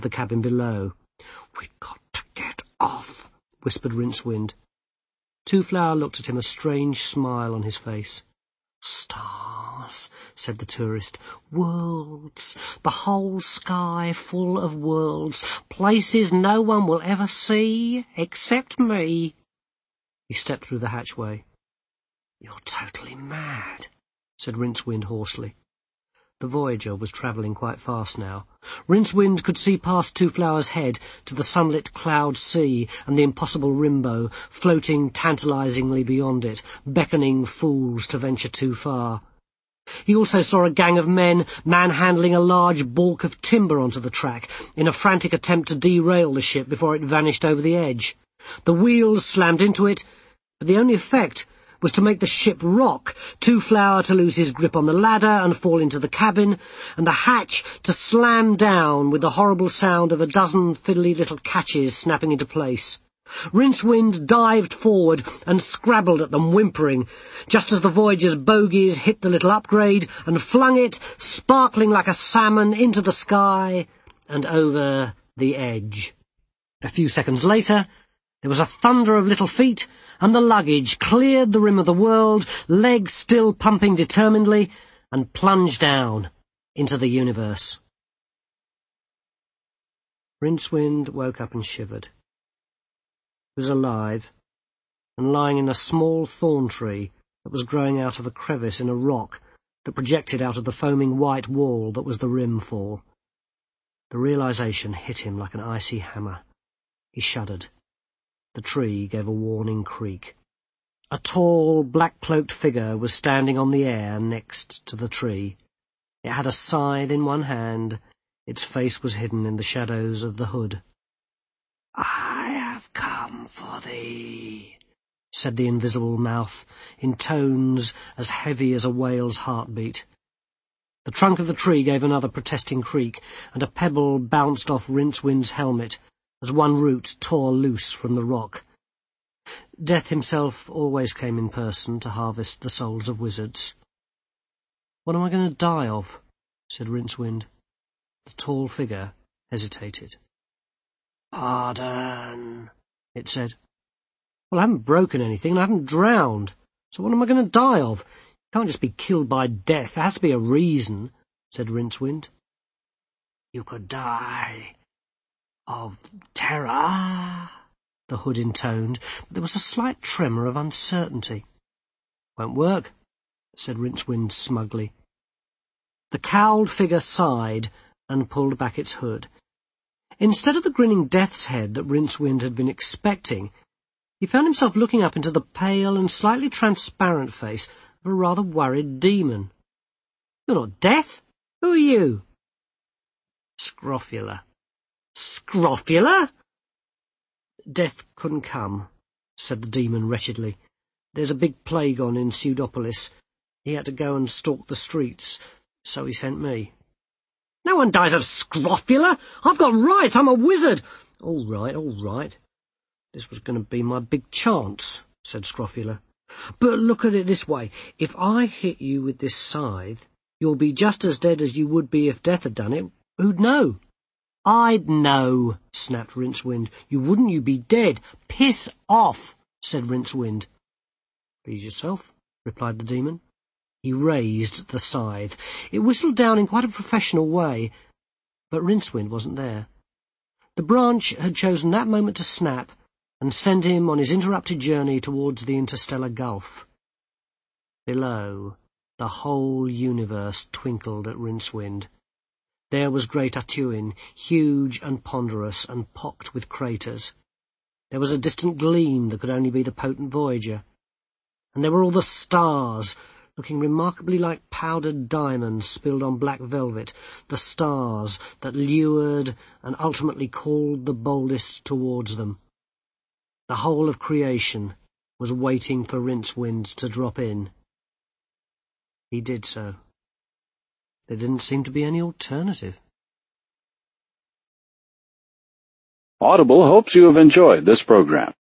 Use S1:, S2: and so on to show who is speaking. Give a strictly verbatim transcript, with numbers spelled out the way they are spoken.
S1: the cabin below. "We've got to get off," whispered Rincewind. Two-Flower looked at him, a strange smile on his face. "Stars," said the tourist. "Worlds. The whole sky full of worlds. Places no one will ever see, except me." He stepped through the hatchway. "You're totally mad," said Rincewind hoarsely. The Voyager was travelling quite fast now. Rincewind could see past Two-Flower's head to the sunlit cloud sea and the impossible Rimbo, floating tantalizingly beyond it, beckoning fools to venture too far. He also saw a gang of men manhandling a large balk of timber onto the track in a frantic attempt to derail the ship before it vanished over the edge. The wheels slammed into it, but the only effect was to make the ship rock, Two-Flower to lose his grip on the ladder and fall into the cabin, and the hatch to slam down with the horrible sound of a dozen fiddly little catches snapping into place. Rincewind dived forward and scrabbled at them, whimpering, just as the Voyager's bogies hit the little upgrade and flung it, sparkling like a salmon, into the sky and over the edge. A few seconds later, there was a thunder of little feet, and the luggage cleared the rim of the world, legs still pumping determinedly, and plunged down into the universe. Rincewind woke up and shivered. He was alive, and lying in a small thorn tree that was growing out of a crevice in a rock that projected out of the foaming white wall that was the rimfall. The realization hit him like an icy hammer. He shuddered. The tree gave a warning creak. A tall, black-cloaked figure was standing on the air next to the tree. It had a scythe in one hand. Its face was hidden in the shadows of the hood. "I have come for thee," said the invisible mouth, in tones as heavy as a whale's heartbeat. The trunk of the tree gave another protesting creak, and a pebble bounced off Rincewind's helmet as one root tore loose from the rock. Death himself always came in person to harvest the souls of wizards. "What am I going to die of?" said Rincewind. The tall figure hesitated. "Pardon," it said. "Well, I haven't broken anything, and I haven't drowned, so what am I going to die of? You can't just be killed by death. There has to be a reason," said Rincewind. "You could die of terror," the hood intoned, but there was a slight tremor of uncertainty. "Won't work," said Rincewind smugly. The cowled figure sighed and pulled back its hood. Instead of the grinning death's head that Rincewind had been expecting, he found himself looking up into the pale and slightly transparent face of a rather worried demon. "You're not Death? Who are you?" "Scrofula." "Scrofula?" "Death couldn't come," said the demon wretchedly. "There's a big plague on in Pseudopolis. He had to go and stalk the streets, so he sent me." "No one dies of scrofula. I've got rights. I'm a wizard." "All right, all right. This was going to be my big chance," said Scrofula. "But look at it this way. If I hit you with this scythe, you'll be just as dead as you would be if Death had done it. Who'd know?" "I'd know," snapped Rincewind. "You wouldn't, you'd be dead." "Piss off," said Rincewind. "Please yourself," replied the demon. He raised the scythe. It whistled down in quite a professional way, but Rincewind wasn't there. The branch had chosen that moment to snap and send him on his interrupted journey towards the interstellar gulf. Below, the whole universe twinkled at Rincewind. There was Great Atuin, huge and ponderous and pocked with craters. There was a distant gleam that could only be the potent Voyager. And there were all the stars, looking remarkably like powdered diamonds spilled on black velvet, the stars that lured and ultimately called the boldest towards them. The whole of creation was waiting for Rincewind to drop in. He did so. There didn't seem to be any alternative.
S2: Audible hopes you have enjoyed this program.